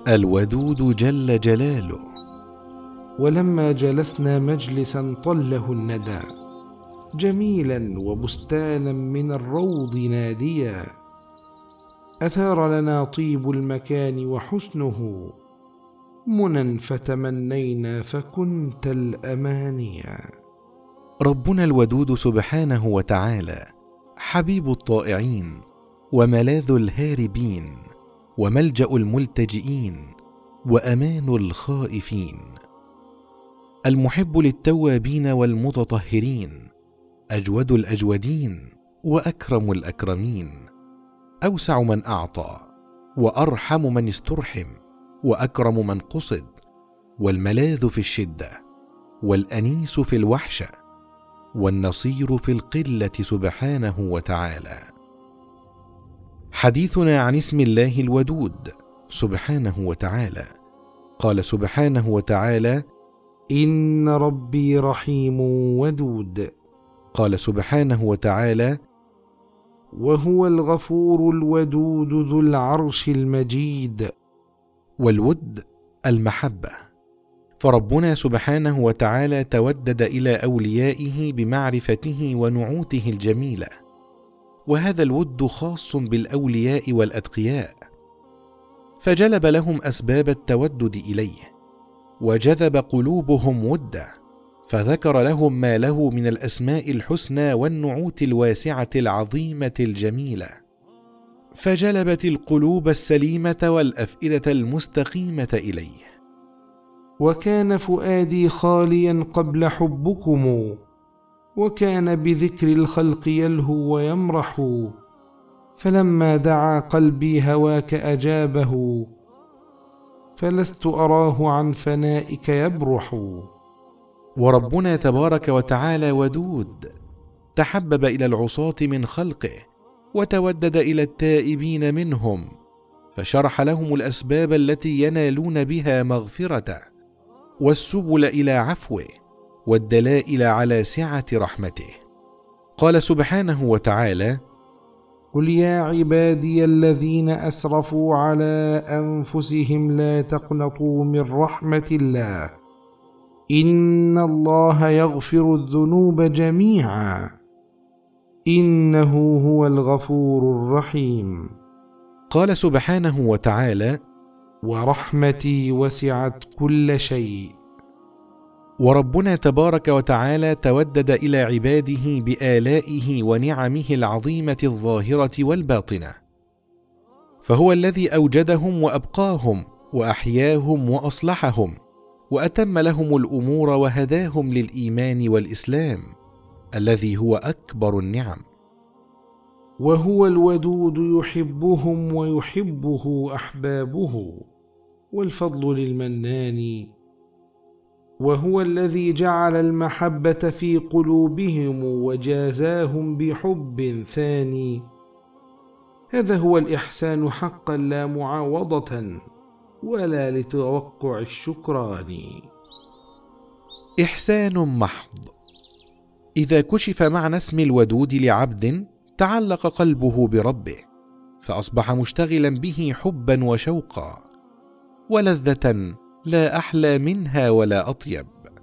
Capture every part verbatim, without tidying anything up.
الودود جل جلاله. ولما جلسنا مجلسا طله الندى جميلا وبستانا من الروض ناديا، أثار لنا طيب المكان وحسنه منى فتمنينا فكنت الأمانيا. ربنا الودود سبحانه وتعالى حبيب الطائعين وملاذ الهاربين وملجأ الملتجئين وأمان الخائفين، المحب للتوابين والمتطهرين، أجود الأجودين وأكرم الأكرمين، أوسع من أعطى وأرحم من استرحم وأكرم من قصد، والملاذ في الشدة والأنيس في الوحشة والنصير في القلة سبحانه وتعالى. حديثنا عن اسم الله الودود سبحانه وتعالى. قال سبحانه وتعالى: إن ربي رحيم ودود. قال سبحانه وتعالى: وهو الغفور الودود ذو العرش المجيد. والود المحبة، فربنا سبحانه وتعالى تودد إلى أوليائه بمعرفته ونعوته الجميلة، وهذا الود خاص بالأولياء والأتقياء، فجلب لهم أسباب التودد إليه، وجذب قلوبهم وده، فذكر لهم ما له من الأسماء الحسنى والنعوت الواسعة العظيمة الجميلة، فجلبت القلوب السليمة والأفئدة المستقيمة إليه. وكان فؤادي خاليا قبل حبكم، وكان بذكر الخلق يلهو ويمرح، فلما دعا قلبي هواك أجابه، فلست أراه عن فنائك يبرح. وربنا تبارك وتعالى ودود، تحبب إلى العصاة من خلقه وتودد إلى التائبين منهم، فشرح لهم الأسباب التي ينالون بها مغفرته، والسبل إلى عفوه، والدلائل على سعة رحمته. قال سبحانه وتعالى: قل يا عبادي الذين أسرفوا على أنفسهم لا تقنطوا من رحمة الله إن الله يغفر الذنوب جميعا إنه هو الغفور الرحيم. قال سبحانه وتعالى: ورحمتي وسعت كل شيء. وربنا تبارك وتعالى تودد إلى عباده بآلائه ونعمه العظيمة الظاهرة والباطنة، فهو الذي أوجدهم وأبقاهم وأحياهم وأصلحهم، وأتم لهم الأمور وهداهم للإيمان والإسلام الذي هو أكبر النعم. وهو الودود يحبهم ويحبه أحبابه، والفضل للمنان. وهو الذي جعل المحبة في قلوبهم وجازاهم بحب ثاني. هذا هو الإحسان حقا، لا معاوضة ولا لتوقع الشكران. إحسان محض. إذا كشف معنى اسم الودود لعبد تعلق قلبه بربه، فأصبح مشتغلا به حبا وشوقا، ولذة لا أحلى منها ولا أطيب.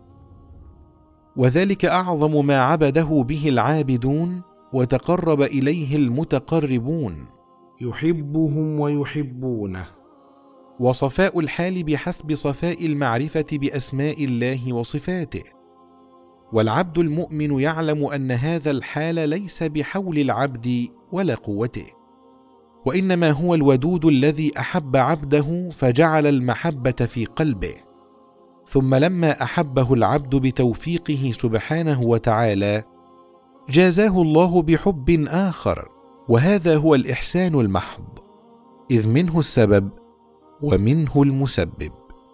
وذلك أعظم ما عبده به العابدون وتقرب إليه المتقربون، يحبهم ويحبونه. وصفاء الحال بحسب صفاء المعرفة بأسماء الله وصفاته. والعبد المؤمن يعلم أن هذا الحال ليس بحول العبد ولا قوته، وإنما هو الودود الذي أحب عبده فجعل المحبة في قلبه، ثم لما أحبه العبد بتوفيقه سبحانه وتعالى جازاه الله بحب آخر، وهذا هو الإحسان المحض، إذ منه السبب ومنه المسبب.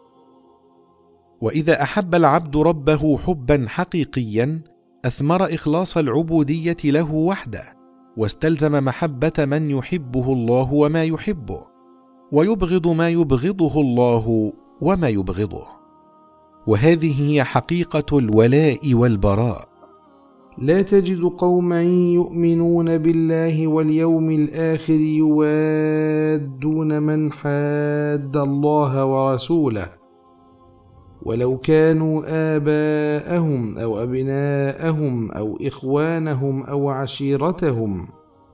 وإذا أحب العبد ربه حبا حقيقيا أثمر إخلاص العبودية له وحده، واستلزم محبة من يحبه الله وما يحبه، ويبغض ما يبغضه الله وما يبغضه. وهذه هي حقيقة الولاء والبراء. لا تجد قوما يؤمنون بالله واليوم الآخر يوادون من حاد الله ورسوله ولو كانوا آباءهم أو أبناءهم أو إخوانهم أو عشيرتهم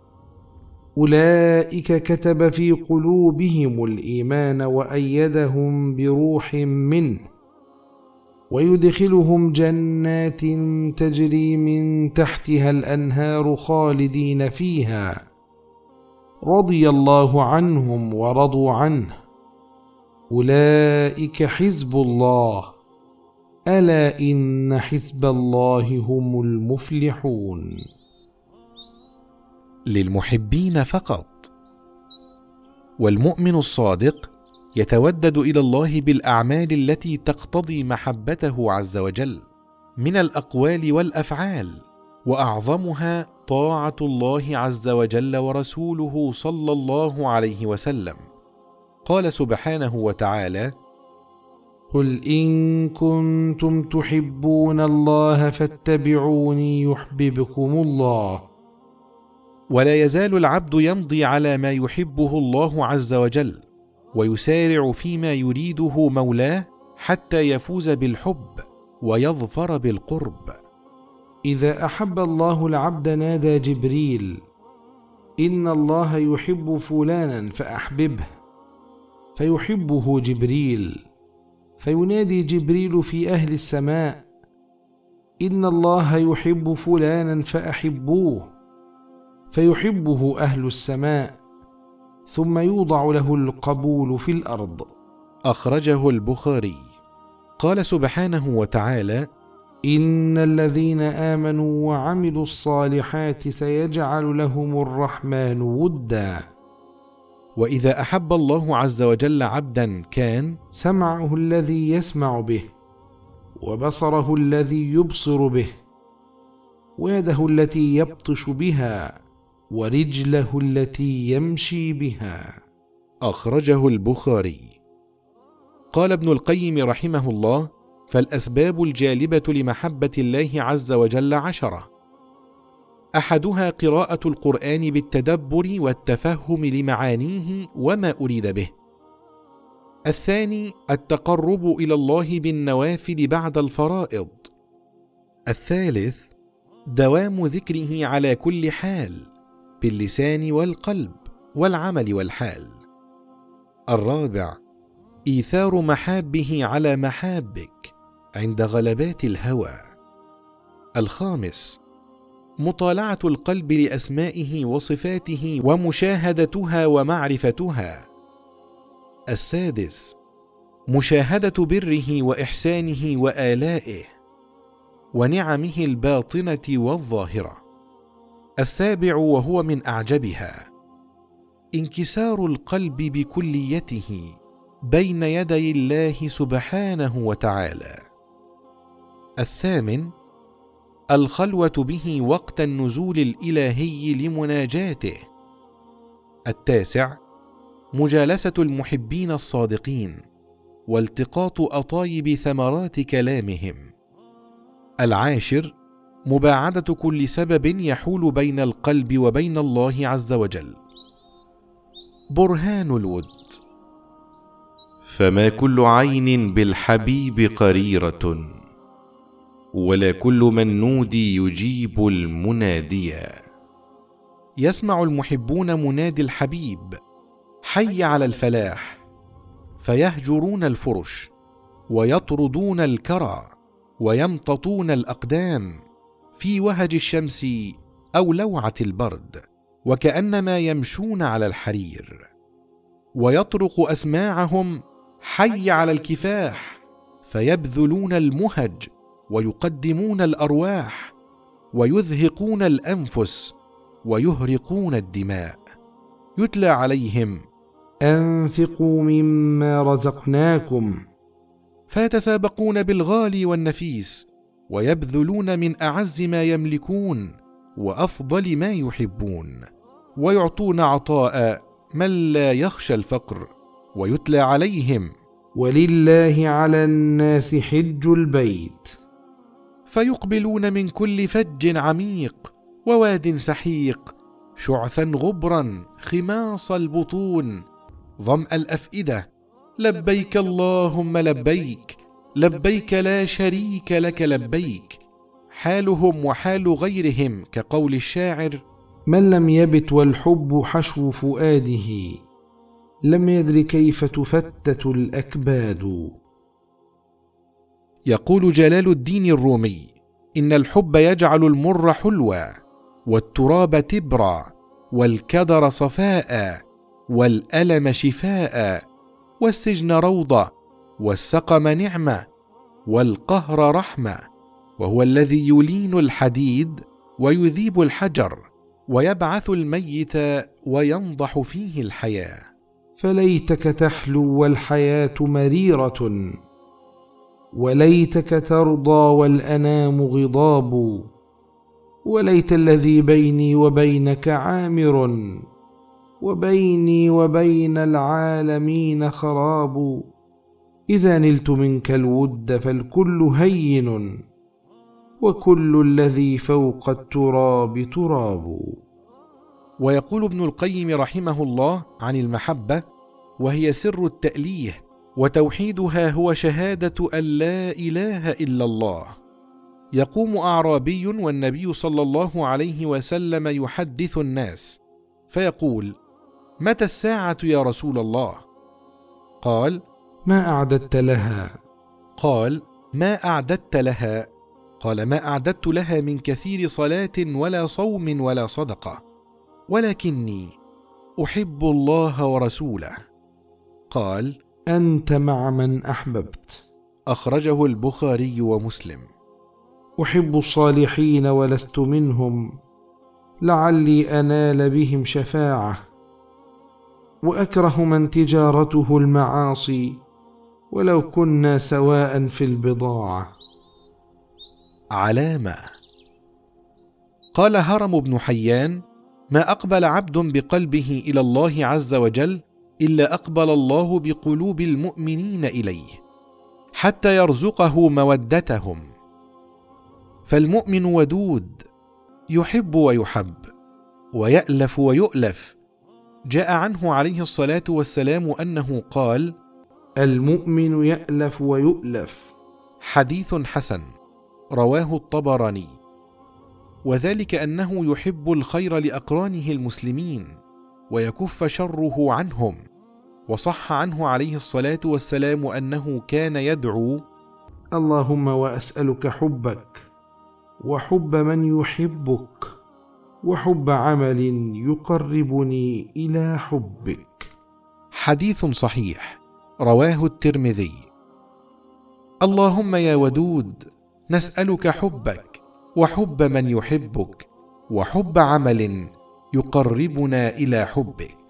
أولئك كتب في قلوبهم الإيمان وأيدهم بروح منه ويدخلهم جنات تجري من تحتها الأنهار خالدين فيها رضي الله عنهم ورضوا عنه أولئك حزب الله ألا إن حزب الله هم المفلحون. للمحبين فقط. والمؤمن الصادق يتودد إلى الله بالأعمال التي تقتضي محبته عز وجل من الأقوال والأفعال، وأعظمها طاعة الله عز وجل ورسوله صلى الله عليه وسلم. قال سبحانه وتعالى: قل إن كنتم تحبون الله فاتبعوني يحببكم الله. ولا يزال العبد يمضي على ما يحبه الله عز وجل ويسارع فيما يريده مولاه حتى يفوز بالحب ويظفر بالقرب. إذا أحب الله العبد نادى جبريل: إن الله يحب فلانا فأحببه، فيحبه جبريل، فينادي جبريل في أهل السماء: إن الله يحب فلانا فأحبوه، فيحبه أهل السماء، ثم يوضع له القبول في الأرض. أخرجه البخاري. قال سبحانه وتعالى: إن الذين آمنوا وعملوا الصالحات سيجعل لهم الرحمن ودا. وإذا أحب الله عز وجل عبدا كان سمعه الذي يسمع به، وبصره الذي يبصر به، ويده التي يبطش بها، ورجله التي يمشي بها. أخرجه البخاري. قال ابن القيم رحمه الله: فالأسباب الجالبة لمحبة الله عز وجل عشرة. أحدها قراءة القرآن بالتدبر والتفهم لمعانيه وما أريد به. الثاني التقرب إلى الله بالنوافل بعد الفرائض. الثالث دوام ذكره على كل حال باللسان والقلب والعمل والحال. الرابع إيثار محابه على محابك عند غلبات الهوى. الخامس مطالعة القلب لأسمائه وصفاته ومشاهدتها ومعرفتها. السادس مشاهدة بره وإحسانه وآلائه ونعمه الباطنة والظاهرة. السابع وهو من أعجبها انكسار القلب بكليته بين يدي الله سبحانه وتعالى. الثامن الخلوة به وقت النزول الإلهي لمناجاته. التاسع مجالسة المحبين الصادقين والتقاط أطايب ثمرات كلامهم. العاشر مباعدة كل سبب يحول بين القلب وبين الله عز وجل. برهان الود. فما كل عين بالحبيب قريرة، ولا كل من نودي يجيب المناديا. يسمع المحبون منادي الحبيب: حي على الفلاح، فيهجرون الفرش ويطردون الكرى ويمتطون الأقدام في وهج الشمس أو لوعة البرد، وكأنما يمشون على الحرير. ويطرق أسماعهم: حي على الكفاح، فيبذلون المهج ويقدمون الأرواح ويذهقون الأنفس ويهرقون الدماء. يتلى عليهم: أنفقوا مما رزقناكم، فيتسابقون بالغالي والنفيس ويبذلون من أعز ما يملكون وأفضل ما يحبون، ويعطون عطاء من لا يخشى الفقر. ويتلى عليهم: ولله على الناس حج البيت، فيقبلون من كل فج عميق وواد سحيق، شعثا غبرا خماص البطون، ظمأ الأفئدة، لبيك اللهم لبيك، لبيك لا شريك لك لبيك. حالهم وحال غيرهم كقول الشاعر: من لم يبت والحب حشو فؤاده، لم يدر كيف تفتت الأكباد. يقول جلال الدين الرومي: إن الحب يجعل المر حلوا، والتراب تبرا، والكدر صفاء، والألم شفاء، والسجن روضة، والسقم نعمة، والقهر رحمة، وهو الذي يلين الحديد ويذيب الحجر ويبعث الميت وينضح فيه الحياة. فليتك تحلو والحياة مريرة، وليتك ترضى والأنام غضاب، وليت الذي بيني وبينك عامر، وبيني وبين العالمين خراب. إذا نلت منك الود فالكل هين، وكل الذي فوق التراب تراب. ويقول ابن القيم رحمه الله عن المحبة: وهي سر التأليه، وتوحيدها هو شهادة أن لا إله إلا الله. يقوم أعرابي والنبي صلى الله عليه وسلم يحدث الناس فيقول: متى الساعة يا رسول الله؟ قال: ما أعددت لها؟ قال: ما أعددت لها؟ قال: ما أعددت لها من كثير صلاة ولا صوم ولا صدقة، ولكني أحب الله ورسوله. قال: أنت مع من أحببت. أخرجه البخاري ومسلم. أحب الصالحين ولست منهم، لعلي أنال بهم شفاعة، وأكره من تجارته المعاصي، ولو كنا سواء في البضاعة. علامة. قال هرم بن حيان: ما أقبل عبد بقلبه إلى الله عز وجل إلا أقبل الله بقلوب المؤمنين إليه، حتى يرزقه مودتهم. فالمؤمن ودود، يحب ويحب، ويألف ويؤلف. جاء عنه عليه الصلاة والسلام أنه قال: المؤمن يألف ويؤلف. حديث حسن، رواه الطبراني. وذلك أنه يحب الخير لأقرانه المسلمين ويكف شره عنهم. وصح عنه عليه الصلاة والسلام أنه كان يدعو: اللهم وأسألك حبك، وحب من يحبك، وحب عمل يقربني إلى حبك. حديث صحيح، رواه الترمذي. اللهم يا ودود، نسألك حبك، وحب من يحبك، وحب عمل يقربنا إلى حبك.